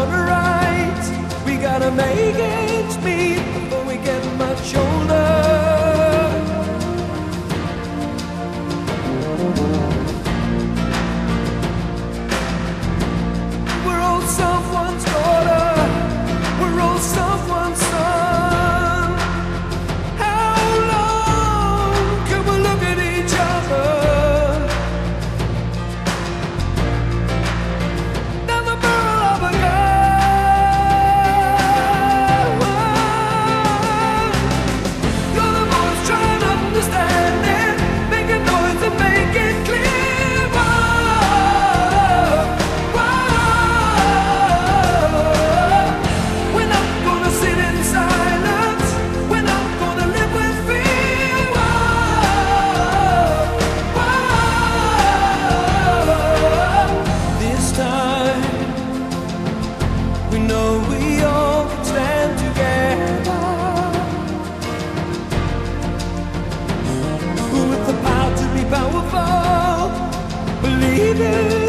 got it right. We gotta make ends meet before we get much older. We're all someone's daughter. We're all someone's son. How long can we look at each other? Down the barrel of a gun. You're the voice trying to understand it. Make a noise and make it clear. We're not gonna sit in silence. We're not gonna live with fear. This time, we know we all can stand together. With the power to be powerful, believe it.